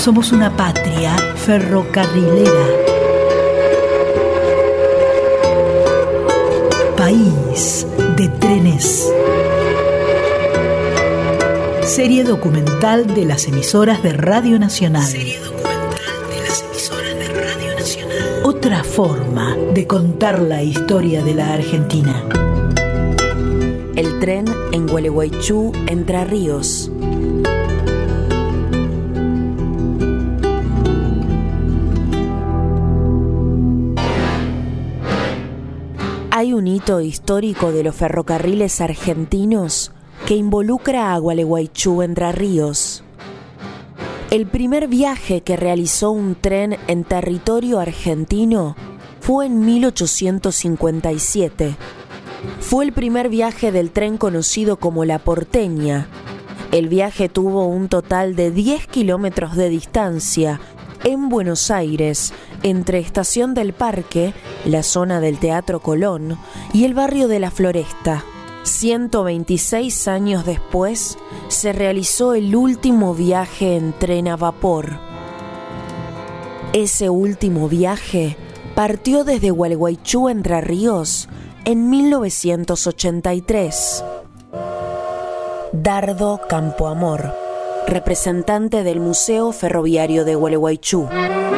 Somos una patria ferrocarrilera. País de trenes. Serie documental de las emisoras de Radio Nacional. Otra forma de contar la historia de la Argentina. El tren en Gualeguaychú, Entre Ríos. Hay un hito histórico de los ferrocarriles argentinos que involucra a Gualeguaychú, Entre Ríos. El primer viaje que realizó un tren en territorio argentino fue en 1857. Fue el primer viaje del tren conocido como La Porteña. El viaje tuvo un total de 10 kilómetros de distancia en Buenos Aires, entre Estación del Parque, la zona del Teatro Colón, y el barrio de La Floresta. 126 años después, se realizó el último viaje en tren a vapor. Ese último viaje partió desde Gualeguaychú, Entre Ríos, en 1983. Dardo Campoamor, representante del Museo Ferroviario de Gualeguaychú.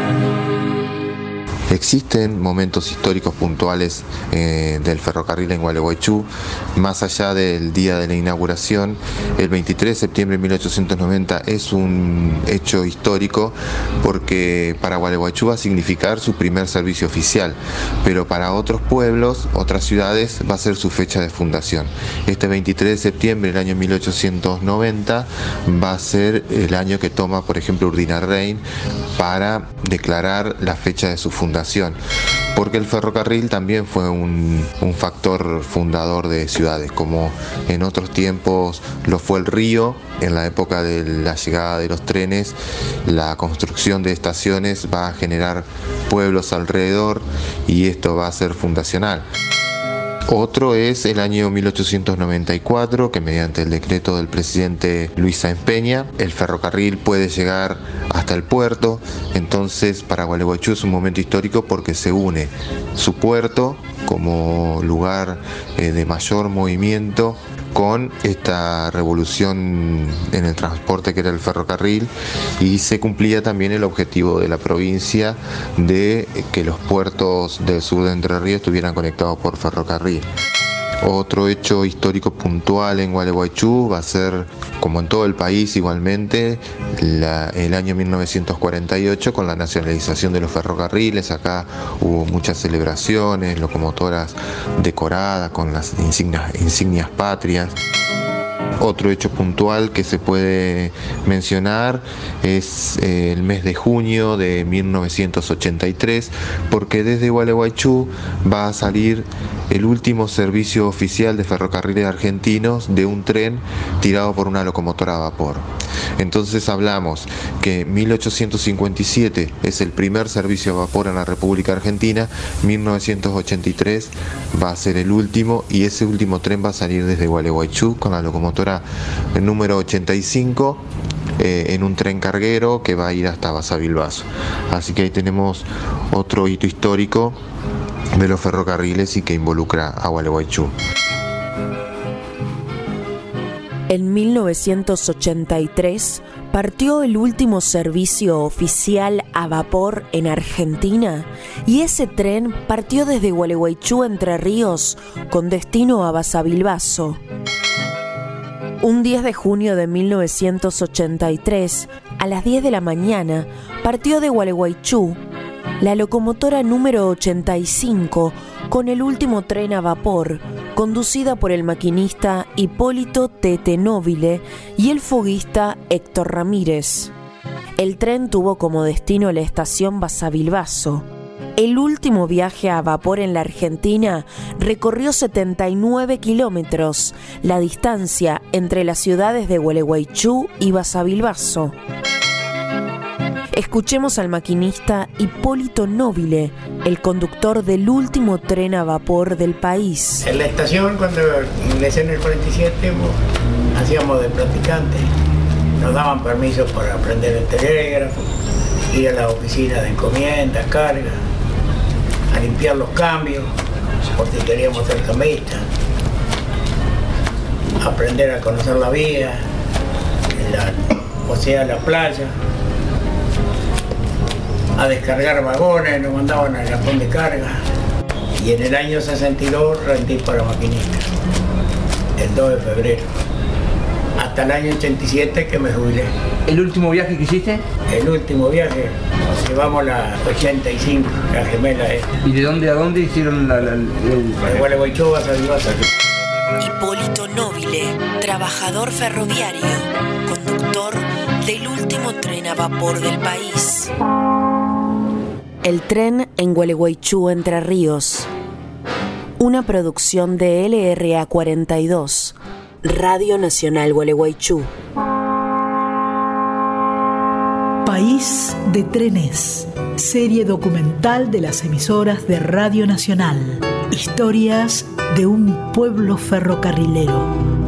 Existen momentos históricos puntuales del ferrocarril en Gualeguaychú, más allá del día de la inauguración. El 23 de septiembre de 1890 es un hecho histórico porque para Gualeguaychú va a significar su primer servicio oficial, pero para otros pueblos, otras ciudades, va a ser su fecha de fundación. Este 23 de septiembre del año 1890 va a ser el año que toma, por ejemplo, Urdinarrein para declarar la fecha de su fundación, porque el ferrocarril también fue un factor fundador de ciudades, como en otros tiempos lo fue el río. En la época de la llegada de los trenes, la construcción de estaciones va a generar pueblos alrededor y esto va a ser fundacional. Otro es el año 1894, que mediante el decreto del presidente Luis Sáenz Peña, el ferrocarril puede llegar hasta el puerto. Entonces, para Gualeguaychú es un momento histórico porque se une su puerto como lugar de mayor movimiento con esta revolución en el transporte que era el ferrocarril, y se cumplía también el objetivo de la provincia de que los puertos del sur de Entre Ríos estuvieran conectados por ferrocarril. Otro hecho histórico puntual en Gualeguaychú va a ser, como en todo el país igualmente, el año 1948 con la nacionalización de los ferrocarriles. Acá hubo muchas celebraciones, locomotoras decoradas con las insignias patrias. Otro hecho puntual que se puede mencionar es el mes de junio de 1983, porque desde Gualeguaychú va a salir el último servicio oficial de ferrocarriles argentinos de un tren tirado por una locomotora a vapor. Entonces hablamos que 1857 es el primer servicio a vapor en la República Argentina, 1983 va a ser el último, y ese último tren va a salir desde Gualeguaychú con la locomotora número 85 en un tren carguero que va a ir hasta Basavilbaso. Así que ahí tenemos otro hito histórico de los ferrocarriles y que involucra a Gualeguaychú. En 1983 partió el último servicio oficial a vapor en Argentina, y ese tren partió desde Gualeguaychú, Entre Ríos, con destino a Basavilbaso. Un 10 de junio de 1983, a las 10 de la mañana, partió de Gualeguaychú la locomotora número 85 con el último tren a vapor, conducida por el maquinista Hipólito Tete Nobile y el foguista Héctor Ramírez. El tren tuvo como destino la estación Basavilbaso. El último viaje a vapor en la Argentina recorrió 79 kilómetros, la distancia entre las ciudades de Gualeguaychú y Basavilbaso. Escuchemos al maquinista Hipólito Nobile, el conductor del último tren a vapor del país. En la estación, cuando ingresé en el 47, hacíamos de practicante. Nos daban permiso para aprender el telégrafo. ir a la oficina de encomiendas, carga, a limpiar los cambios, porque queríamos ser cambistas, aprender a conocer la vía, la playa, a descargar vagones, nos mandaban al galpón de carga. Y en el año 62 rendí para maquinista, el 2 de febrero, hasta el año 87 que me jubilé. ¿El último viaje que hiciste? El último viaje, llevamos la 85, la gemela esta. ¿Y de dónde a dónde hicieron De Gualeguaychú a Sabibaza. Hipólito Nobile, trabajador ferroviario, conductor del último tren a vapor del país. El tren en Gualeguaychú, Entre Ríos. Una producción de LRA 42, Radio Nacional Gualeguaychú. País de Trenes, serie documental de las emisoras de Radio Nacional. Historias de un pueblo ferrocarrilero.